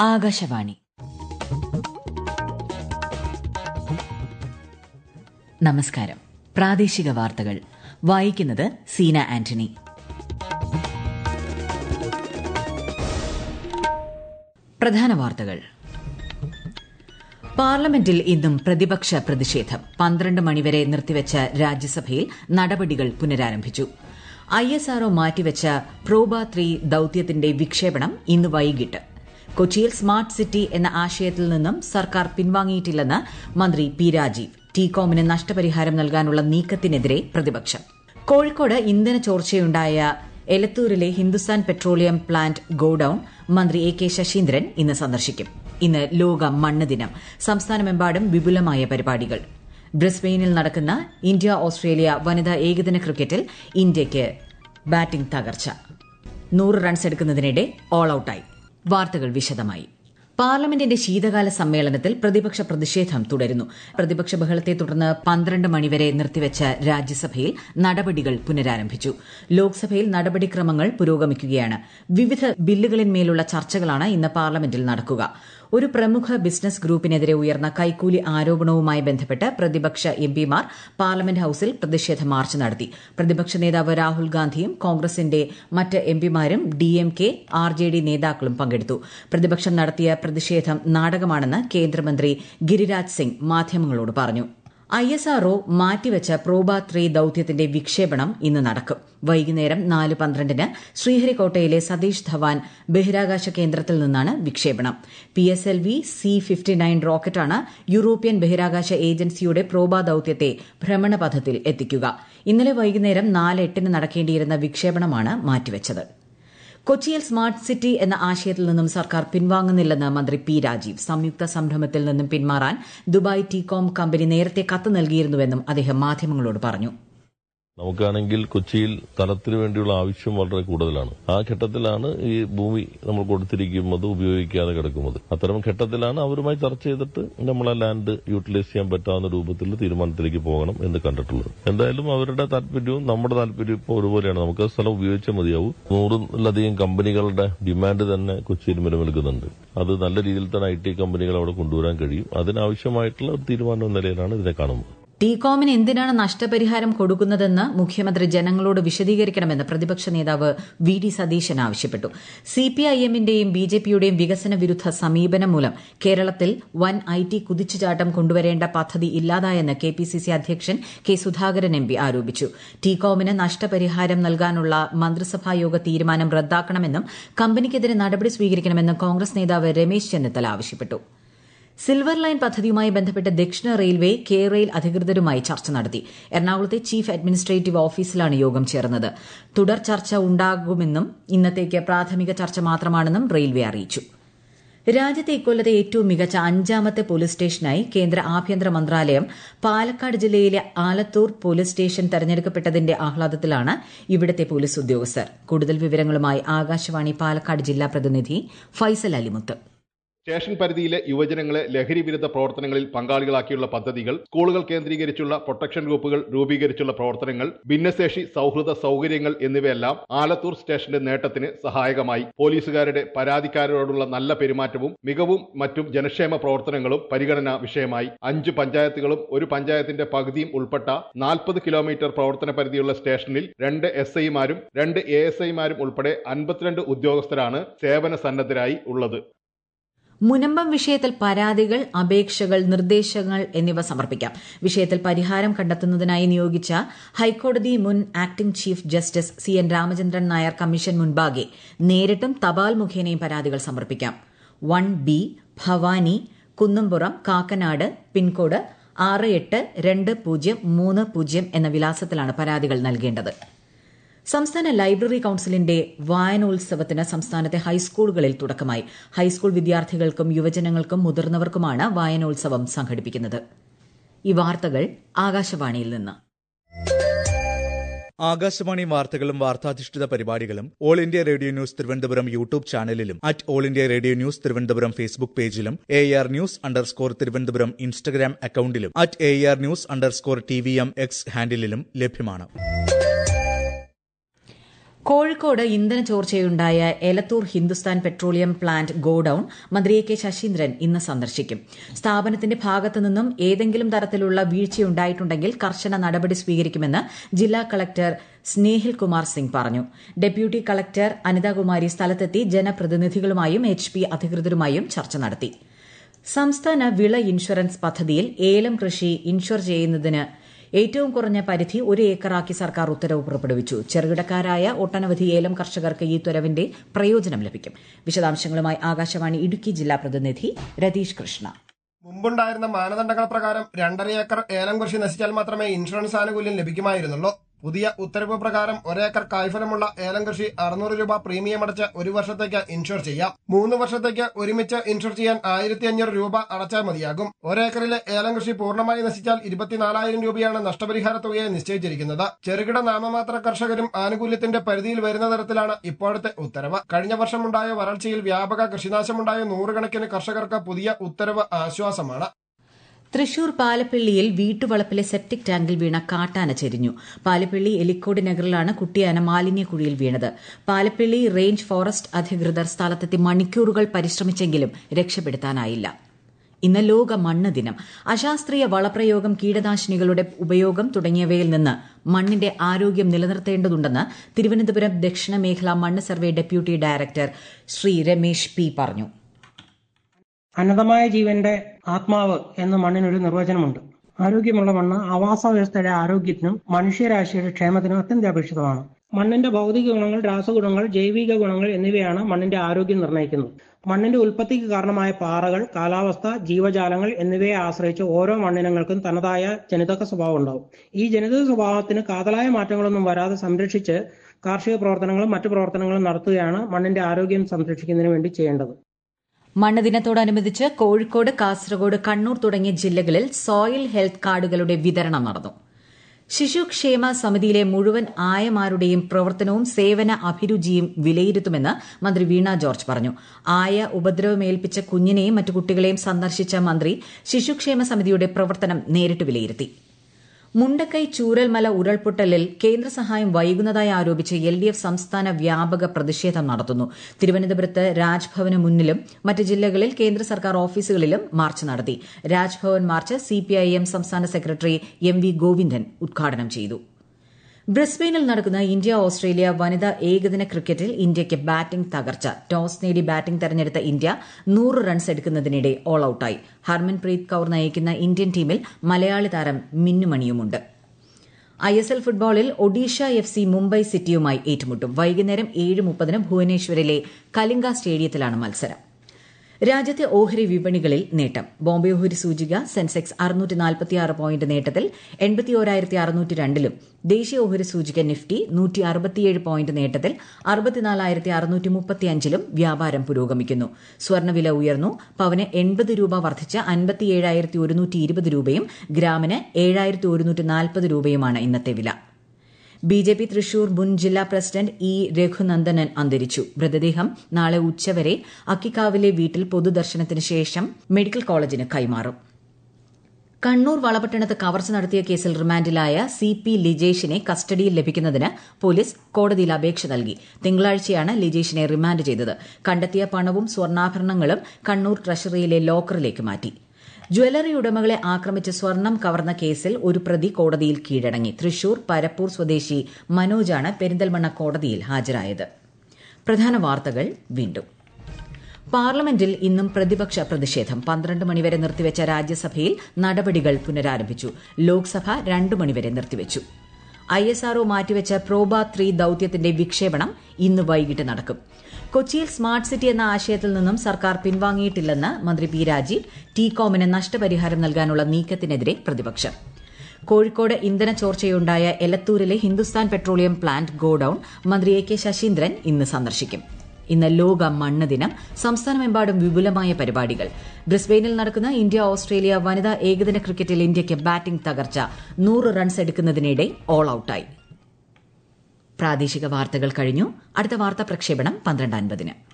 ആകാശവാണി. നമസ്കാരം. പ്രാദേശിക വാർത്തകൾ വായിക്കുന്നത് സീന ആന്റണി. പ്രധാന വാർത്തകൾ. പാർലമെന്റിൽ ഇന്നും പ്രതിപക്ഷ പ്രതിഷേധം. 12 മണിവരെ നിർത്തിവച്ച രാജ്യസഭയിൽ നടപടികൾ പുനരാരംഭിച്ചു. ISRO മാറ്റിവച്ച പ്രോബ 3 ദൌത്യത്തിന്റെ വിക്ഷേപണം ഇന്ന് വൈകിട്ട്. കൊച്ചിയിൽ സ്മാർട്ട് സിറ്റി എന്ന ആശയത്തിൽ നിന്നും സർക്കാർ പിൻവാങ്ങിയിട്ടില്ലെന്ന് മന്ത്രി പി രാജീവ്. ടീകോമിന് നഷ്ടപരിഹാരം നൽകാനുള്ള നീക്കത്തിനെതിരെ പ്രതിപക്ഷം. കോഴിക്കോട് ഇന്ധന ചോർച്ചയുണ്ടായ എലത്തൂരിലെ ഹിന്ദുസ്ഥാൻ പെട്രോളിയം പ്ലാന്റ് ഗോഡൌൺ മന്ത്രി A K ശശീന്ദ്രൻ ഇന്ന് സന്ദർശിക്കും. ഇന്ന് ലോക മണ്ണ് ദിനം. സംസ്ഥാനമെമ്പാടും വിപുലമായ പരിപാടികൾ. ബ്രിസ്ബെയിനിൽ നടക്കുന്ന ഇന്ത്യ ഓസ്ട്രേലിയ വനിതാ ഏകദിന ക്രിക്കറ്റിൽ ഇന്ത്യയ്ക്ക് ബാറ്റിംഗ് തകർച്ച. 100 റൺസ് എടുക്കുന്നതിനിടെ ഓൾ ഔട്ടായി. വാർത്തകൾ വിശദമായി. പാർലമെന്റിന്റെ ശീതകാല സമ്മേളനത്തിൽ പ്രതിപക്ഷ പ്രതിഷേധം തുടരുന്നു. പ്രതിപക്ഷ ബഹളത്തെ തുടർന്ന് 12 മണിവരെ നിർത്തിവച്ച രാജ്യസഭയിൽ നടപടികൾ പുനരാരംഭിച്ചു. ലോക്സഭയിൽ നടപടിക്രമങ്ങൾ പുരോഗമിക്കുകയാണ്. വിവിധ ബില്ലുകളിന്മേലുള്ള ചർച്ചകളാണ് ഇന്ന് പാർലമെന്റിൽ നടക്കുക. ഒരു പ്രമുഖ ബിസിനസ് ഗ്രൂപ്പിനെതിരെ ഉയർന്ന കൈക്കൂലി ആരോപണവുമായി ബന്ധപ്പെട്ട് പ്രതിപക്ഷ എംപിമാർ പാർലമെന്റ് ഹൌസിൽ പ്രതിഷേധ മാർച്ച് നടത്തി. പ്രതിപക്ഷ നേതാവ് രാഹുൽ ഗാന്ധിയും കോൺഗ്രസിന്റെ മറ്റ് എംപിമാരും DMK, RJD നേതാക്കളും പങ്കെടുത്തു. പ്രതിപക്ഷം നടത്തിയ പ്രതിഷേധം നാടകമാണെന്ന് കേന്ദ്രമന്ത്രി ഗിരിരാജ് സിംഗ് മാധ്യമങ്ങളോട് പറഞ്ഞു. ISRO മാറ്റിവച്ച പ്രോബ 3 ദൌത്യത്തിന്റെ വിക്ഷേപണം ഇന്ന് നടക്കും. വൈകുന്നേരം 4:12 ശ്രീഹരിക്കോട്ടയിലെ സതീഷ് ധവാൻ ബഹിരാകാശ കേന്ദ്രത്തിൽ നിന്നാണ് വിക്ഷേപണം. PSLV C-59 റോക്കറ്റാണ് യൂറോപ്യൻ ബഹിരാകാശ ഏജൻസിയുടെ പ്രോബ ദൌത്യത്തെ ഭ്രമണപഥത്തിൽ എത്തിക്കുക. ഇന്നലെ വൈകുന്നേരം 4:08 നടക്കേണ്ടിയിരുന്ന വിക്ഷേപണമാണ് മാറ്റിവച്ചത്. കൊച്ചിയിൽ സ്മാർട്ട് സിറ്റി എന്ന ആശയത്തിൽ നിന്നും സർക്കാർ പിൻവാങ്ങുന്നില്ലെന്ന് മന്ത്രി പി രാജീവ്. സംയുക്ത സംരംഭത്തിൽ നിന്നും പിന്മാറാൻ ദുബായ് ടീകോം കമ്പനി നേരത്തെ കത്ത് നൽകിയിരുന്നുവെന്നും അദ്ദേഹം മാധ്യമങ്ങളോട് പറഞ്ഞു. നമുക്കാണെങ്കിൽ കൊച്ചിയിൽ സ്ഥലത്തിന് വേണ്ടിയുള്ള ആവശ്യം വളരെ കൂടുതലാണ്. ആ ഘട്ടത്തിലാണ് ഈ ഭൂമി നമ്മൾ കൊടുത്തിരിക്കുന്നത് ഉപയോഗിക്കാതെ കിടക്കുന്നത്. അത്തരം ഘട്ടത്തിലാണ് അവരുമായി ചർച്ച ചെയ്തിട്ട് നമ്മളെ ലാൻഡ് യൂട്ടിലൈസ് ചെയ്യാൻ പറ്റാവുന്ന രൂപത്തിൽ തീരുമാനത്തിലേക്ക് പോകണം എന്ന് കണ്ടിട്ടുള്ളത്. എന്തായാലും അവരുടെ താല്പര്യവും നമ്മുടെ താല്പര്യവും ഇപ്പോൾ ഒരുപോലെയാണ്. നമുക്ക് സ്ഥലം ഉപയോഗിച്ചാൽ മതിയാവും. 100-ലധികം കമ്പനികളുടെ ഡിമാൻഡ് തന്നെ കൊച്ചിയിൽ നിലനിൽക്കുന്നുണ്ട്. അത് നല്ല രീതിയിൽ തന്നെ IT കമ്പനികൾ അവിടെ കൊണ്ടുവരാൻ കഴിയും. അതിനാവശ്യമായിട്ടുള്ള ഒരു തീരുമാനം എന്ന നിലയിലാണ് ഇതിനെ കാണുന്നത്. ടീകോമിന് എന്തിനാണ് നഷ്ടപരിഹാരം കൊടുക്കുന്നതെന്ന് മുഖ്യമന്ത്രി ജനങ്ങളോട് വിശദീകരിക്കണമെന്ന് പ്രതിപക്ഷ നേതാവ് VD സതീശൻ ആവശ്യപ്പെട്ടു. CPIMന്റെയും BJPയുടെയും വികസന വിരുദ്ധ സമീപനം മൂലം കേരളത്തിൽ വൻ IT കുതിച്ചുചാട്ടം കൊണ്ടുവരേണ്ട പദ്ധതി ഇല്ലാതായെന്ന് KPCC അധ്യക്ഷൻ K സുധാകരൻ MP ആരോപിച്ചു. ടീകോമിന് നഷ്ടപരിഹാരം നൽകാനുള്ള മന്ത്രിസഭായോഗ തീരുമാനം റദ്ദാക്കണമെന്നും കമ്പനിക്കെതിരെ നടപടി സ്വീകരിക്കണമെന്നും കോൺഗ്രസ് നേതാവ് രമേശ് ചെന്നിത്തല ആവശ്യപ്പെട്ടു. സിൽവർ ലൈൻ പദ്ധതിയുമായി ബന്ധപ്പെട്ട് ദക്ഷിണ റെയിൽവേ K-റെയിൽ അധികൃതരുമായി ചർച്ച നടത്തി. എറണാകുളത്തെ ചീഫ് അഡ്മിനിസ്ട്രേറ്റീവ് ഓഫീസിലാണ് യോഗം ചേർന്നത്. തുടർ ചർച്ച ഉണ്ടാകുമെന്നും ഇന്നത്തേക്ക് പ്രാഥമിക ചർച്ച മാത്രമാണെന്നും റെയിൽവേ അറിയിച്ചു. രാജ്യത്തെ ഇക്കൊല്ലത്തെ ഏറ്റവും മികച്ച 5ാമത്തെ പോലീസ് സ്റ്റേഷനായി കേന്ദ്ര ആഭ്യന്തര മന്ത്രാലയം പാലക്കാട് ജില്ലയിലെ ആലത്തൂർ പോലീസ് സ്റ്റേഷൻ തെരഞ്ഞെടുക്കപ്പെട്ടതിന്റെ ആഹ്ലാദത്തിലാണ് ഇവിടുത്തെ പോലീസ് ഉദ്യോഗസ്ഥർ. കൂടുതൽ വിവരങ്ങളുമായി ആകാശവാണി പാലക്കാട് ജില്ലാ പ്രതിനിധി ഫൈസൽ അലിമുത്ത്. സ്റ്റേഷൻ പരിധിയിലെ യുവജനങ്ങളെ ലഹരി വിരുദ്ധ പ്രവർത്തനങ്ങളിൽ പങ്കാളികളാക്കിയുള്ള പദ്ധതികൾ, സ്കൂളുകൾ കേന്ദ്രീകരിച്ചുള്ള പ്രൊട്ടക്ഷൻ ഗ്രൂപ്പുകൾ രൂപീകരിച്ചുള്ള പ്രവർത്തനങ്ങൾ, ഭിന്നശേഷി സൌഹൃദ സൌകര്യങ്ങൾ എന്നിവയെല്ലാം ആലത്തൂർ സ്റ്റേഷന്റെ നേട്ടത്തിന് സഹായകമായി. പോലീസുകാരുടെ പരാതിക്കാരോടുള്ള നല്ല പെരുമാറ്റവും മികവും മറ്റും ജനക്ഷേമ പ്രവർത്തനങ്ങളും പരിഗണനാ വിഷയമായി. 5 പഞ്ചായത്തുകളും ഒരു പഞ്ചായത്തിന്റെ പകുതിയും ഉൾപ്പെട്ട 40 കിലോമീറ്റർ പ്രവർത്തന പരിധിയുള്ള സ്റ്റേഷനിൽ 2 SIമാരും 2 ASIമാരും ഉൾപ്പെടെ 52 ഉദ്യോഗസ്ഥരാണ് സേവന സന്നദ്ധരായി ഉള്ളത്. മുനമ്പം വിഷയത്തിൽ പരാതികൾ, അപേക്ഷകൾ, നിർദ്ദേശങ്ങൾ എന്നിവ സമർപ്പിക്കാം. വിഷയത്തിൽ പരിഹാരം കണ്ടെത്തുന്നതിനായി നിയോഗിച്ച ഹൈക്കോടതി മുൻ acting chief justice CN Ramachandran Nair commission മുൻപാകെ നേരിട്ടും തപാൽ മുഖേനയും പരാതികൾ സമർപ്പിക്കാം. 1B ഭവാനി, കുന്നംപുറം, കാക്കനാട്, പിൻകോഡ് 682030 എന്ന വിലാസത്തിലാണ് പരാതികൾ നൽകേണ്ടത്. സംസ്ഥാന ലൈബ്രറി കൌൺസിലിന്റെ വായനോത്സവത്തിന് സംസ്ഥാനത്തെ ഹൈസ്കൂളുകളിൽ തുടക്കമായി. ഹൈസ്കൂൾ വിദ്യാർത്ഥികൾക്കും യുവജനങ്ങൾക്കും മുതിർന്നവർക്കുമാണ് വായനോത്സവം സംഘടിപ്പിക്കുന്നത്. ഈ വാർത്തകൾ ആകാശവാണിയിൽ നിന്ന്. ആകാശവാണി വാർത്തകളും വാർത്താധിഷ്ഠിത പരിപാടികളും all India radio news Thiruvananthapuram YouTube ചാനലിലും all India radio news Thiruvananthapuram Facebook പേജിലും AR News_ തിരുവനന്തപുരം ഇൻസ്റ്റഗ്രാം അക്കൌണ്ടിലും AR News_TVM X ഹാൻഡിലും ലഭ്യമാണ്. കോഴിക്കോട് ഇന്ധന ചോർച്ചയുണ്ടായ Elathur Hindustan petroleum plant godown മന്ത്രി എ കെ ശശീന്ദ്രൻ ഇന്ന് സന്ദർശിക്കും. സ്ഥാപനത്തിന്റെ ഭാഗത്തുനിന്നും ഏതെങ്കിലും തരത്തിലുള്ള വീഴ്ചയുണ്ടായിട്ടുണ്ടെങ്കിൽ കർശന നടപടി സ്വീകരിക്കുമെന്ന് ജില്ലാ കളക്ടർ സ്നേഹിൽ കുമാർ സിംഗ് പറഞ്ഞു. ഡെപ്യൂട്ടി കളക്ടർ അനിതാകുമാരി സ്ഥലത്തെത്തി ജനപ്രതിനിധികളുമായും HP അധികൃതരുമായും ചർച്ച നടത്തി. സംസ്ഥാന വിള ഇൻഷുറൻസ് പദ്ധതിയിൽ ഏലം കൃഷി ഇൻഷുർ ചെയ്യുന്നതിന് ഏറ്റവും കുറഞ്ഞ പരിധി 1 ഏക്കറാക്കി സർക്കാർ ഉത്തരവ് പുറപ്പെടുവിച്ചു. ചെറുകിടക്കാരായ ഒട്ടനവധി ഏലം കർഷകർക്ക് ഈ ഉത്തരവിന്റെ പ്രയോജനം ലഭിക്കും. വിശദാംശങ്ങളുമായി ആകാശവാണി ഇടുക്കി ജില്ലാ പ്രതിനിധി രതീഷ് കൃഷ്ണ. മുമ്പുണ്ടായിരുന്ന മാനദണ്ഡങ്ങൾ പ്രകാരം 2.5 ഏക്കർ ഏലം കൃഷി നശിച്ചാൽ മാത്രമേ ഇൻഷുറൻസ് ആനുകൂല്യം ലഭിക്കുമായിരുന്നുള്ളൂ. പുതിയ ഉത്തരവ് പ്രകാരം 1 ഏക്കർ കായ്ഫലമുള്ള ഏലം കൃഷി 600 രൂപ പ്രീമിയം അടച്ച് 1 വർഷത്തേക്ക് ഇൻഷുർ ചെയ്യാം. 3 വർഷത്തേക്ക് ഒരുമിച്ച് ഇൻഷുർ ചെയ്യാൻ 1500 രൂപ അടച്ചാൽ മതിയാകും. 1 ഏക്കറിലെ ഏലം കൃഷി പൂർണ്ണമായി നശിച്ചാൽ 24,000 രൂപയാണ് നഷ്ടപരിഹാര തുകയെ നിശ്ചയിച്ചിരിക്കുന്നത്. ചെറുകിട നാമമാത്ര കർഷകരും ആനുകൂല്യത്തിന്റെ പരിധിയിൽ വരുന്ന തരത്തിലാണ് ഇപ്പോഴത്തെ ഉത്തരവ്. കഴിഞ്ഞ വർഷമുണ്ടായ വരൾച്ചയിൽ വ്യാപക കൃഷിനാശമുണ്ടായ 100 കണക്കിന് കർഷകർക്ക് പുതിയ ഉത്തരവ് ആശ്വാസമാണ്. തൃശൂർ പാലപ്പിള്ളിയിൽ വീട്ടുവളപ്പിലെ സെപ്റ്റിക് ടാങ്കിൽ വീണ കാട്ടാന ചെരിഞ്ഞു. പാലപ്പിള്ളി എലിക്കോട് നഗറിലാണ് കുട്ടിയാന മാലിന്യക്കുഴിയിൽ വീണത്. പാലപ്പിള്ളി റേഞ്ച് ഫോറസ്റ്റ് അധികൃതർ സ്ഥലത്തെത്തി മണിക്കൂറുകൾ പരിശ്രമിച്ചെങ്കിലും രക്ഷപ്പെടുത്താനായില്ല. ഇന്ന് ലോക മണ്ണ് ദിനം. അശാസ്ത്രീയ വളപ്രയോഗം, കീടനാശിനികളുടെ ഉപയോഗം തുടങ്ങിയവയിൽ നിന്ന് മണ്ണിന്റെ ആരോഗ്യം നിലനിർത്തേണ്ടതുണ്ടെന്ന് തിരുവനന്തപുരം ദക്ഷിണ മേഖലാ മണ്ണ് survey deputy director Shri Ramesh P പറഞ്ഞു. അനന്തമായ ജീവന്റെ ആത്മാവ് എന്ന മണ്ണിനൊരു നിർവചനമുണ്ട്. ആരോഗ്യമുള്ള മണ്ണ് ആവാസ വ്യവസ്ഥയുടെ ആരോഗ്യത്തിനും മനുഷ്യരാശിയുടെ ക്ഷേമത്തിനും അത്യന്താപേക്ഷിതമാണ്. മണ്ണിന്റെ ഭൗതിക ഗുണങ്ങൾ, രാസഗുണങ്ങൾ, ജൈവിക ഗുണങ്ങൾ എന്നിവയാണ് മണ്ണിന്റെ ആരോഗ്യം നിർണ്ണയിക്കുന്നത്. മണ്ണിന്റെ ഉൽപ്പത്തിക്ക് കാരണമായ പാറകൾ, കാലാവസ്ഥ, ജീവജാലങ്ങൾ എന്നിവയെ ആശ്രയിച്ച് ഓരോ മണ്ണിനങ്ങൾക്കും തനതായ ജനിതക സ്വഭാവം ഉണ്ടാവും. ഈ ജനിതക സ്വഭാവത്തിന് കാതലായ മാറ്റങ്ങളൊന്നും വരാതെ സംരക്ഷിച്ച് കാർഷിക പ്രവർത്തനങ്ങളും മറ്റു പ്രവർത്തനങ്ങളും നടത്തുകയാണ് മണ്ണിന്റെ ആരോഗ്യം സംരക്ഷിക്കുന്നതിന് വേണ്ടി ചെയ്യേണ്ടത്. മണ്ണ് ദിനത്തോടനുബന്ധിച്ച് കോഴിക്കോട്, കാസർഗോഡ്, കണ്ണൂർ തുടങ്ങിയ ജില്ലകളിൽ സോയിൽ ഹെൽത്ത് കാർഡുകളുടെ വിതരണം നടന്നു. ശിശുക്ഷേമ സമിതിയിലെ മുഴുവൻ ആയമാരുടെയും പ്രവർത്തനവും സേവന അഭിരുചിയും വിലയിരുത്തുമെന്ന് മന്ത്രി വീണ ജോർജ് പറഞ്ഞു. ആയ ഉപദ്രവമേൽപ്പിച്ച കുഞ്ഞിനെയും മറ്റു കുട്ടികളെയും സന്ദർശിച്ച മന്ത്രി ശിശുക്ഷേമ സമിതിയുടെ പ്രവർത്തനം നേരിട്ട് വിലയിരുത്തി. മുണ്ടക്കൈ ചൂരൽമല ഉരുൾപൊട്ടലിൽ കേന്ദ്ര സഹായം വൈകുന്നതായി ആരോപിച്ച് LDF സംസ്ഥാന വ്യാപക പ്രതിഷേധം നടത്തുന്നു. തിരുവനന്തപുരത്ത് രാജ്ഭവന് മുന്നിലും മറ്റ് ജില്ലകളിൽ കേന്ദ്ര സർക്കാർ ഓഫീസുകളിലും മാർച്ച് നടത്തി. രാജ്ഭവൻ മാർച്ച് CPIM സംസ്ഥാന സെക്രട്ടറി MV ഗോവിന്ദൻ ഉദ്ഘാടനം ചെയ്തു. ബ്രിസ്ബെയിനിൽ നടക്കുന്ന ഇന്ത്യ ഓസ്ട്രേലിയ വനിതാ ഏകദിന ക്രിക്കറ്റിൽ ഇന്ത്യയ്ക്ക് ബാറ്റിംഗ് തകർച്ച. ടോസ് നേടി ബാറ്റിംഗ് തെരഞ്ഞെടുത്ത ഇന്ത്യ 100 റൺസ് എടുക്കുന്നതിനിടെ ഓൾ ഔട്ടായി. ഹർമൻപ്രീത് കൌർ നയിക്കുന്ന ഇന്ത്യൻ ടീമിൽ മലയാളി താരം മിന്നുമണിയുമുണ്ട്. ISL ഫുട്ബോളിൽ ഒഡീഷ FC മുംബൈ സിറ്റിയുമായി ഏറ്റുമുട്ടും. വൈകുന്നേരം 7:30 ഭുവനേശ്വറിലെ കലിംഗ സ്റ്റേഡിയത്തിലാണ് മത്സരം. രാജ്യത്തെ ഓഹരി വിപണികളിൽ നേട്ടം. ബോംബെ ഓഹരി സൂചിക സെൻസെക്സ് 646 പോയിന്റ് നേട്ടത്തിൽ 81,602-ലും ദേശീയ ഓഹരി സൂചിക നിഫ്റ്റി 167 പോയിന്റ് നേട്ടത്തിൽ 64,635-ലും വ്യാപാരം പുരോഗമിക്കുന്നു. സ്വർണ്ണവില ഉയർന്നു. പവന് 80 രൂപ വർദ്ധിച്ച് 57,120 രൂപയും ഗ്രാമിന് 7,140 രൂപയുമാണ് ഇന്നത്തെ വില. BJP തൃശൂർ മുൻ ജില്ലാ പ്രസിഡന്റ് E. രഘുനന്ദനൻ അന്തരിച്ചു. മൃതദേഹം നാളെ ഉച്ചവരെ അക്കിക്കാവിലെ വീട്ടിൽ പൊതുദർശനത്തിന് ശേഷം മെഡിക്കൽ കോളേജിന് കൈമാറും. കണ്ണൂർ വളപട്ടണത്ത് കവർച്ച നടത്തിയ കേസിൽ റിമാൻഡിലായ CP ലിജേഷിനെ കസ്റ്റഡിയിൽ ലഭിക്കുന്നതിന് പോലീസ് കോടതിയിൽ അപേക്ഷ നൽകി. തിങ്കളാഴ്ചയാണ് ലിജേഷിനെ റിമാൻഡ് ചെയ്തത്. കണ്ടെത്തിയ പണവും സ്വർണ്ണാഭരണങ്ങളും കണ്ണൂർ ട്രഷറിയിലെ ലോക്കറിലേക്ക് മാറ്റി. ജ്വല്ലറി ഉടമകളെ ആക്രമിച്ച് സ്വർണം കവർന്ന കേസിൽ ഒരു പ്രതി കോടതിയിൽ കീഴടങ്ങി. തൃശൂർ പരപ്പൂർ സ്വദേശി മനോജാണ് പെരിന്തൽമണ്ണ കോടതിയിൽ ഹാജരായത്. പ്രധാന വാർത്തകൾ വീണ്ടും. പാർലമെന്റിൽ ഇന്നും പ്രതിപക്ഷ പ്രതിഷേധം. 12 മണിവരെ നിർത്തിവെച്ച രാജ്യസഭയിൽ നടപടികൾ പുനരാരംഭിച്ചു. ലോക്സഭ 2 മണിവരെ നിർത്തിവെച്ചു. ISRO മാറ്റിവെച്ച പ്രോബ 3 ദൌത്യത്തിന്റെ വിക്ഷേപണം ഇന്ന് വൈകിട്ട് നടക്കും. കൊച്ചിയിൽ സ്മാർട്ട് സിറ്റി എന്ന ആശയത്തിൽ നിന്നും സർക്കാർ പിൻവാങ്ങിയിട്ടില്ലെന്ന് മന്ത്രി P. രാജീവ്. ടീകോമിന് നഷ്ടപരിഹാരം നൽകാനുള്ള നീക്കത്തിനെതിരെ പ്രതിപക്ഷം. കോഴിക്കോട് ഇന്ധന ചോർച്ചയുണ്ടായ എലത്തൂരിലെ ഹിന്ദുസ്ഥാൻ പെട്രോളിയം പ്ലാന്റ് ഗോഡൌൺ മന്ത്രി A. K. ശശീന്ദ്രൻ ഇന്ന് സന്ദർശിക്കും. ഇന്ന് ലോക മണ്ണ് ദിനം. സംസ്ഥാനമെമ്പാടും വിപുലമായ പരിപാടികൾ. ബ്രിസ്ബെയിനിൽ നടക്കുന്ന ഇന്ത്യ ഓസ്ട്രേലിയ വനിതാ ഏകദിന ക്രിക്കറ്റിൽ ഇന്ത്യയ്ക്ക് ബാറ്റിംഗ് തകർച്ച. 100 റൺസ് എടുക്കുന്നതിനിടെ ഓൾ ഔട്ടായി. പ്രാദേശിക വാർത്തകൾ കഴിഞ്ഞു. അടുത്ത വാർത്താ പ്രക്ഷേപണം 12:50-ന്.